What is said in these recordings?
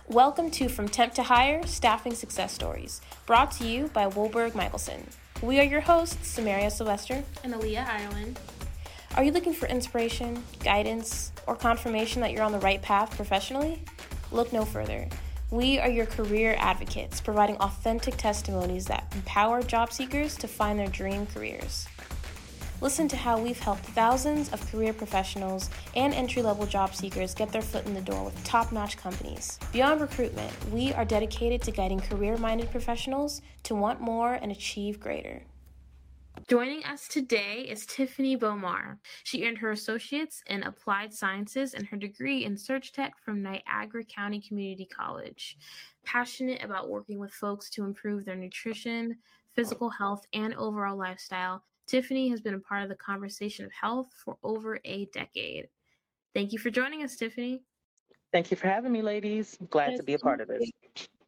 Welcome to From Temp to Hire, Staffing Success Stories, brought to you by Wolberg Michelson. We are your hosts, Samaria Sylvester and Aaliyah Ireland. Are you looking for inspiration, guidance, or confirmation that you're on the right path professionally? Look no further. We are your career advocates, providing authentic testimonies that empower job seekers to find their dream careers. Listen to how we've helped thousands of career professionals and entry-level job seekers get their foot in the door with top-notch companies. Beyond recruitment, we are dedicated to guiding career-minded professionals to want more and achieve greater. Joining us today is Tiffany Bomar. She earned her associates in applied sciences and her degree in search tech from Niagara County Community College. Passionate about working with folks to improve their nutrition, physical health, and overall lifestyle, Tiffany has been a part of the conversation of health for over a decade. Thank you for joining us, Tiffany. Thank you for having me, ladies. I'm glad to be a part of this.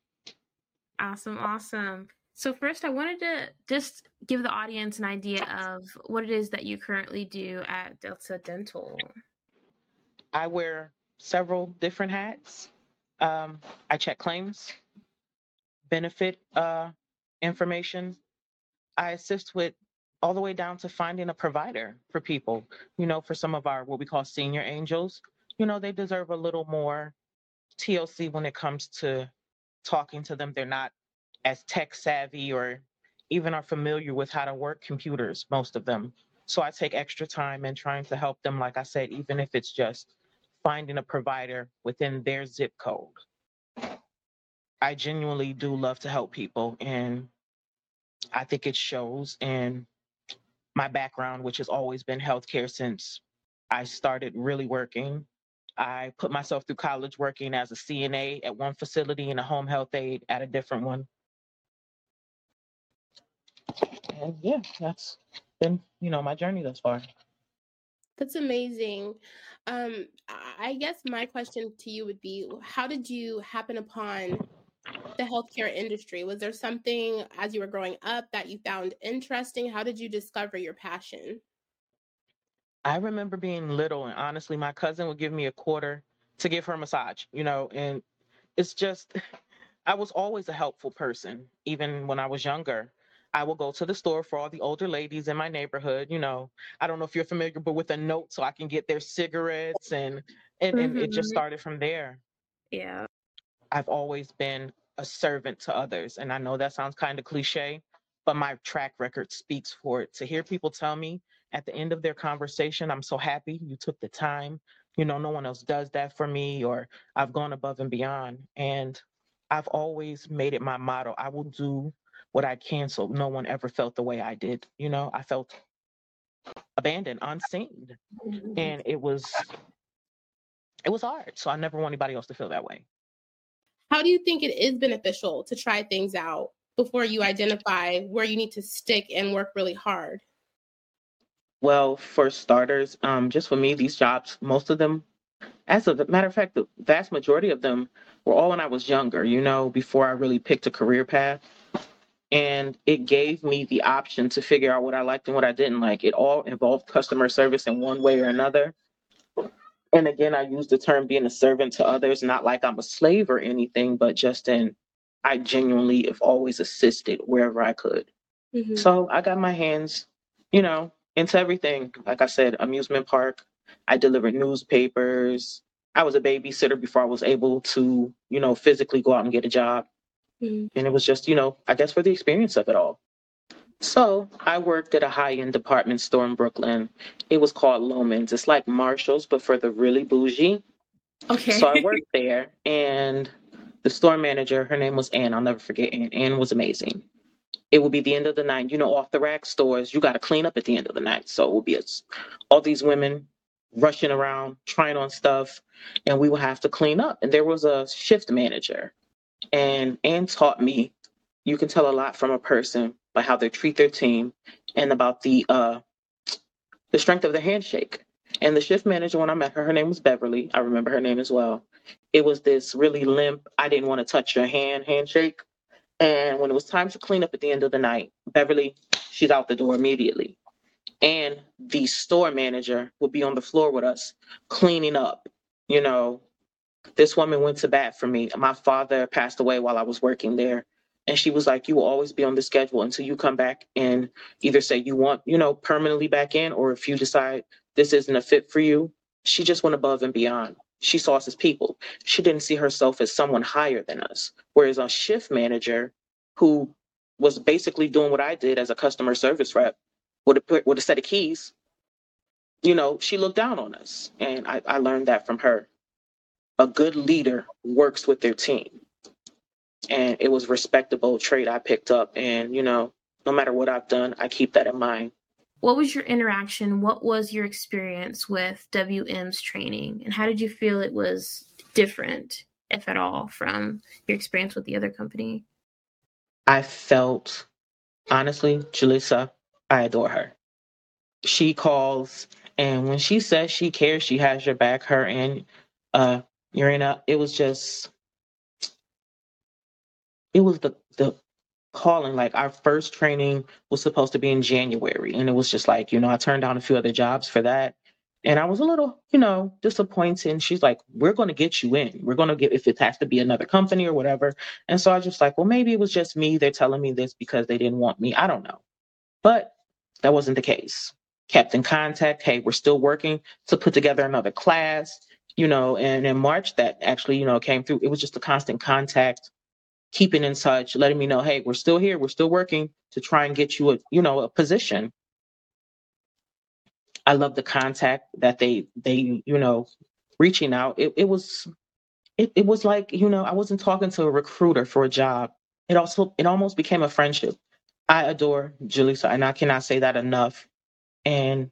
Awesome. So first, I wanted to just give the audience an idea of what it is that you currently do at Delta Dental. I wear several different hats. I check claims, benefit information. I assist with all the way down to finding a provider for people, for some of our what we call senior angels. They deserve a little more TLC when it comes to talking to them. They're not as tech savvy or even are familiar with how to work computers, most of them. So I take extra time in trying to help them, like I said, even if it's just finding a provider within their zip code. I genuinely do love to help people, and I think it shows in my background, which has always been healthcare since I started really working. I put myself through college working as a CNA at one facility and a home health aide at a different one. And yeah, that's been, my journey thus far. That's amazing. I guess my question to you would be, how did you happen upon the healthcare industry? Was there something as you were growing up that you found interesting? How did you discover your passion? I remember being little, and honestly, my cousin would give me a quarter to give her a massage, and it's just, I was always a helpful person, even when I was younger. I will go to the store for all the older ladies in my neighborhood, I don't know if you're familiar, but with a note so I can get their cigarettes and it just started from there. Yeah. I've always been a servant to others. And I know that sounds kind of cliche, but my track record speaks for it. To hear people tell me at the end of their conversation, I'm so happy you took the time. No one else does that for me, or I've gone above and beyond. And I've always made it my motto. I will do what I can so no one ever felt the way I did. I felt abandoned, unseen. And it was hard. So I never want anybody else to feel that way. How do you think it is beneficial to try things out before you identify where you need to stick and work really hard? Well, for starters, just for me, these jobs, most of them, as a matter of fact, the vast majority of them were all when I was younger, before I really picked a career path. And it gave me the option to figure out what I liked and what I didn't like. It all involved customer service in one way or another. And again, I use the term being a servant to others, not like I'm a slave or anything, but just I genuinely have always assisted wherever I could. Mm-hmm. So I got my hands, into everything. Like I said, amusement park. I delivered newspapers. I was a babysitter before I was able to, physically go out and get a job. Mm-hmm. And it was just, I guess for the experience of it all. So I worked at a high-end department store in Brooklyn. It was called Loehmann's. It's like Marshall's, but for the really bougie. Okay. So I worked there, and the store manager, her name was Ann. I'll never forget Ann. Ann was amazing. It would be the end of the night. Off the rack stores, you got to clean up at the end of the night. So it would be all these women rushing around, trying on stuff, and we would have to clean up. And there was a shift manager. And Ann taught me you can tell a lot from a person by how they treat their team and about the strength of their handshake. And the shift manager, when I met her, her name was Beverly. I remember her name as well. It was this really limp, I didn't want to touch your handshake. And when it was time to clean up at the end of the night, Beverly, she's out the door immediately. And the store manager would be on the floor with us cleaning up, This woman went to bat for me. My father passed away while I was working there. And she was like, you will always be on the schedule until you come back and either say you want, permanently back in, or if you decide this isn't a fit for you. She just went above and beyond. She saw us as people. She didn't see herself as someone higher than us. Whereas a shift manager who was basically doing what I did as a customer service rep with a set of keys, she looked down on us. And I learned that from her. A good leader works with their team. And it was a respectable trait I picked up. And, no matter what I've done, I keep that in mind. What was your interaction? What was your experience with WM's training? And how did you feel it was different, if at all, from your experience with the other company? I felt, honestly, Julissa, I adore her. She calls, and when she says she cares, she has your back, her and Urena, it was the calling. Like, our first training was supposed to be in January, and it was just like, I turned down a few other jobs for that, and I was a little, disappointed. And she's like, we're going to get you in. We're going to get, if it has to be another company or whatever. And so I was just like, well, maybe it was just me. They're telling me this because they didn't want me. I don't know. But that wasn't the case. Kept in contact. Hey, we're still working to put together another class, and in March that actually, came through. It was just a constant contact, keeping in touch, letting me know, hey, we're still here. We're still working to try and get you a position. I love the contact that they reaching out. It was like, I wasn't talking to a recruiter for a job. It almost became a friendship. I adore Julissa, and I cannot say that enough. And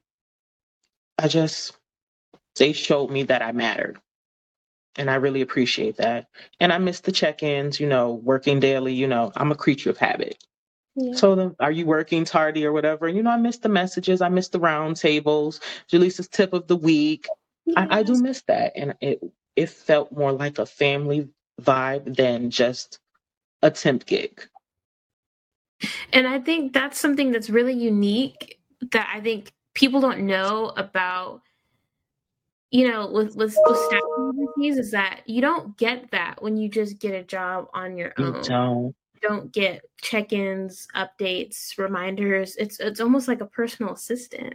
they showed me that I mattered. And I really appreciate that. And I miss the check-ins, working daily, I'm a creature of habit. Yeah. So are you working tardy or whatever? I miss the messages. I miss the round tables, Julissa's tip of the week. Yes. I do miss that. And it felt more like a family vibe than just a temp gig. And I think that's something that's really unique that I think people don't know about, with staffing agencies, is that you don't get that when you just get a job on your own. You don't get check-ins, updates, reminders. It's almost like a personal assistant.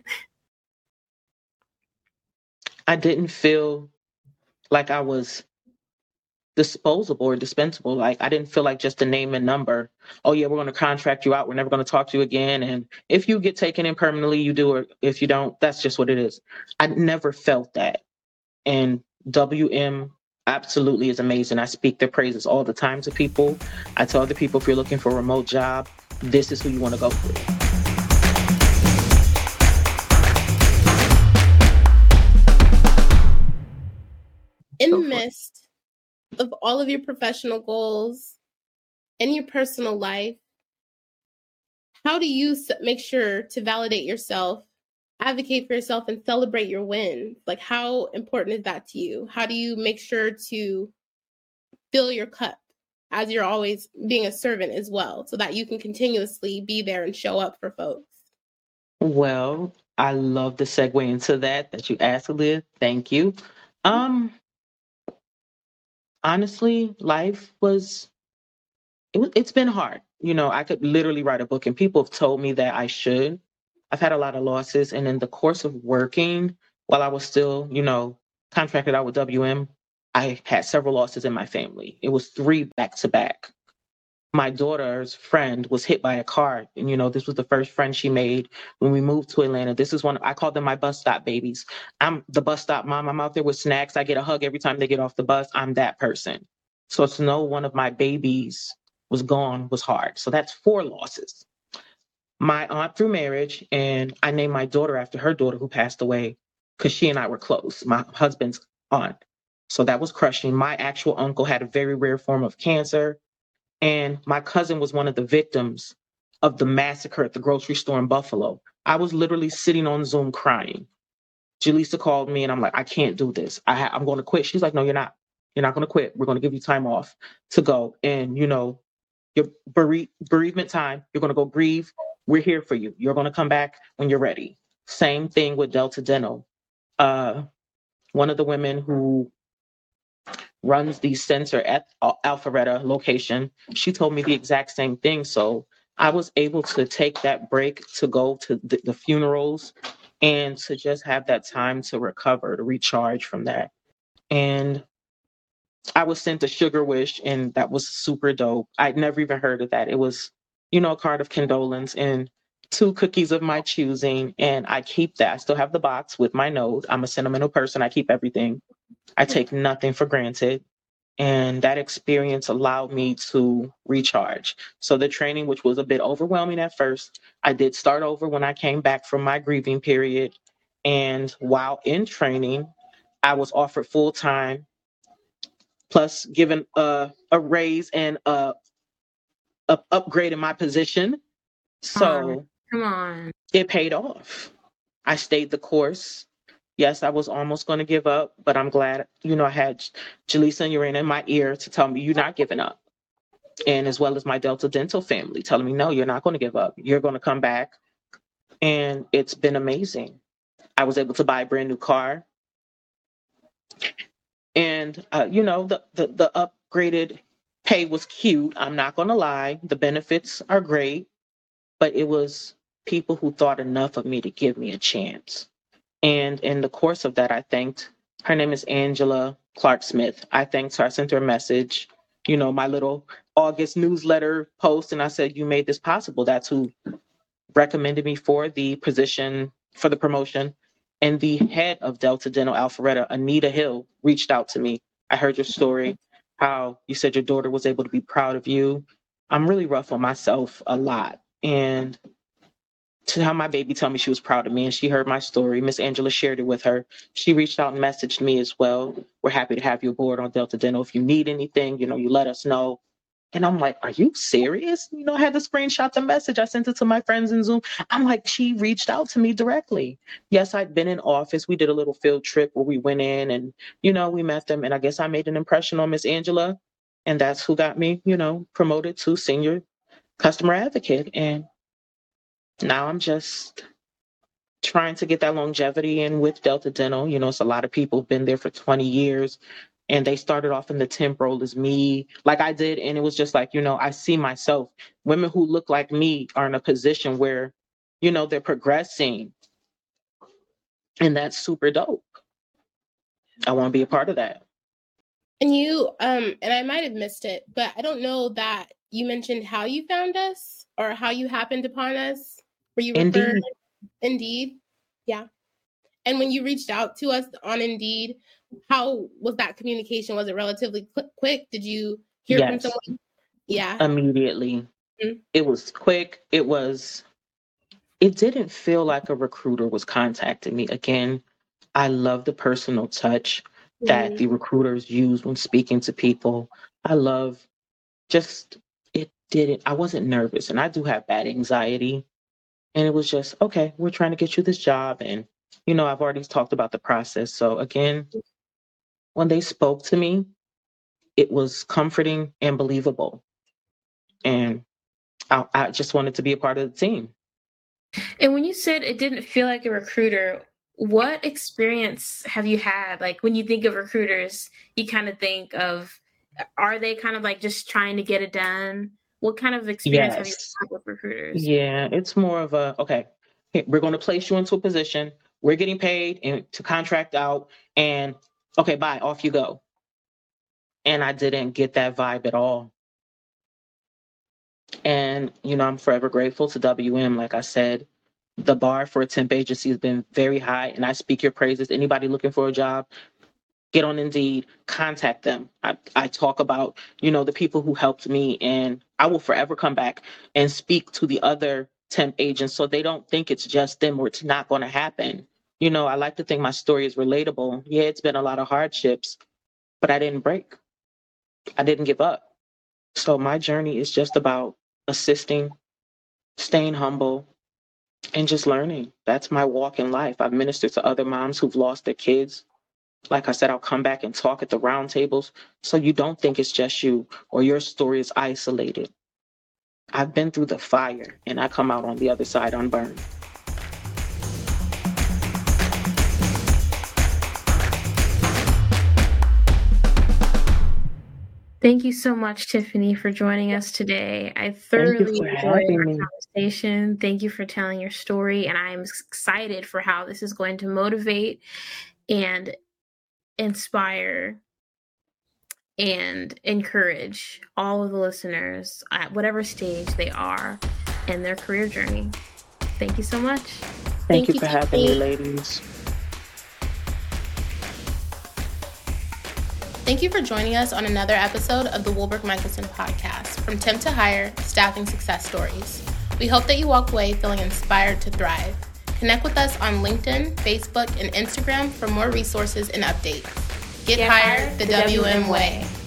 I didn't feel like I was disposable or dispensable. Like, I didn't feel like just a name and number. Oh yeah, we're going to contract you out. We're never going to talk to you again. And if you get taken in permanently, you do, or if you don't, that's just what it is. I never felt that. And WM absolutely is amazing. I speak their praises all the time to people. I tell other people, if you're looking for a remote job, this is who you want to go through. In the midst of all of your professional goals and your personal life, how do you make sure to validate yourself, advocate for yourself, and celebrate your wins? Like, how important is that to you? How do you make sure to fill your cup as you're always being a servant as well, so that you can continuously be there and show up for folks? Well, I love the segue into that you asked, Liv. Thank you. Honestly, life it's been hard. I could literally write a book, and people have told me that I should. I've had a lot of losses, and in the course of working, while I was still, contracted out with WM, I had several losses in my family. It was 3 back to back. My daughter's friend was hit by a car, and this was the first friend she made when we moved to Atlanta. This is I call them my bus stop babies. I'm the bus stop mom. I'm out there with snacks. I get a hug every time they get off the bus. I'm that person. So to know one of my babies was gone was hard. So that's 4 losses. My aunt through marriage, and I named my daughter after her daughter who passed away because she and I were close, my husband's aunt. So that was crushing. My actual uncle had a very rare form of cancer. And my cousin was one of the victims of the massacre at the grocery store in Buffalo. I was literally sitting on Zoom crying. Julissa called me, and I'm like, I can't do this. I'm going to quit. She's like, no, you're not. You're not going to quit. We're going to give you time off to go. And, your bereavement time, you're going to go grieve. We're here for you. You're going to come back when you're ready. Same thing with Delta Dental. One of the women who runs the center at Alpharetta location, she told me the exact same thing. So I was able to take that break to go to the funerals and to just have that time to recover, to recharge from that. And I was sent a Sugar Wish, and that was super dope. I'd never even heard of that. It was, a card of condolence and 2 cookies of my choosing. And I keep that. I still have the box with my note. I'm a sentimental person. I keep everything. I take nothing for granted. And that experience allowed me to recharge. So the training, which was a bit overwhelming at first, I did start over when I came back from my grieving period. And while in training, I was offered full time, plus given a raise and a upgrade in my position. So come on. It paid off. I stayed the course. Yes, I was almost going to give up, but I'm glad, I had Jaleesa and Urena in my ear to tell me you're not giving up. And as well as my Delta Dental family telling me, no, you're not going to give up. You're going to come back. And it's been amazing. I was able to buy a brand new car. And, the upgraded pay was cute. I'm not going to lie. The benefits are great. But it was people who thought enough of me to give me a chance. And in the course of that, I thanked, her name is Angela Clark Smith. I thanked her. I sent her a message, my little August newsletter post. And I said, you made this possible. That's who recommended me for the position, for the promotion. And the head of Delta Dental Alpharetta, Anita Hill, reached out to me. I heard your story, how you said your daughter was able to be proud of you. I'm really rough on myself a lot. And to have my baby tell me she was proud of me, and she heard my story. Miss Angela shared it with her. She reached out and messaged me as well. We're happy to have you aboard on Delta Dental. If you need anything, you let us know. And I'm like, are you serious? I had to screenshot the message. I sent it to my friends in Zoom. I'm like, she reached out to me directly. Yes, I'd been in office. We did a little field trip where we went in and, we met them. And I guess I made an impression on Miss Angela. And that's who got me, promoted to senior customer advocate. And now I'm just trying to get that longevity in with Delta Dental. It's a lot of people who've been there for 20 years. And they started off in the temp role as me, like I did. And it was just like, I see myself. Women who look like me are in a position where, they're progressing. And that's super dope. I want to be a part of that. And you, and I might have missed it, but I don't know that you mentioned how you found us or how you happened upon us. Were you referred? Indeed. Yeah. And when you reached out to us on Indeed, how was that communication? Was it relatively quick? Did you hear from someone? Yeah. Immediately. Mm-hmm. It was quick. It didn't feel like a recruiter was contacting me. Again, I love the personal touch that the recruiters use when speaking to people. I love I wasn't nervous, and I do have bad anxiety. And it was just, okay, we're trying to get you this job. And, I've already talked about the process. So again, when they spoke to me, it was comforting and believable. And I just wanted to be a part of the team. And when you said it didn't feel like a recruiter, what experience have you had? Like when you think of recruiters, you kind of think of, are they kind of like just trying to get it done? What kind of experience have you had with recruiters? Yeah, it's more of okay, we're going to place you into a position. We're getting paid and to contract out, and okay, bye, off you go. And I didn't get that vibe at all. And, I'm forever grateful to WM. Like I said, the bar for a temp agency has been very high, and I speak your praises. Anybody looking for a job, get on Indeed, contact them. I talk about, the people who helped me, and I will forever come back and speak to the other temp agents so they don't think it's just them or it's not going to happen. I like to think my story is relatable. Yeah, it's been a lot of hardships, but I didn't break. I didn't give up. So my journey is just about assisting, staying humble, and just learning. That's my walk in life. I've ministered to other moms who've lost their kids. Like I said, I'll come back and talk at the round tables so you don't think it's just you or your story is isolated. I've been through the fire and I come out on the other side unburned. Thank you so much, Tiffany, for joining us today. I thoroughly enjoyed our conversation. Thank you for telling your story, and I'm excited for how this is going to motivate and inspire and encourage all of the listeners at whatever stage they are in their career journey. Thank you so much. Thank you for having me, ladies. Thank you for joining us on another episode of the Woolbrook Michelson podcast, From Temp to Hire, Staffing Success Stories. We hope that you walk away feeling inspired to thrive. Connect with us on LinkedIn, Facebook, and Instagram for more resources and updates. Get hired the WM way.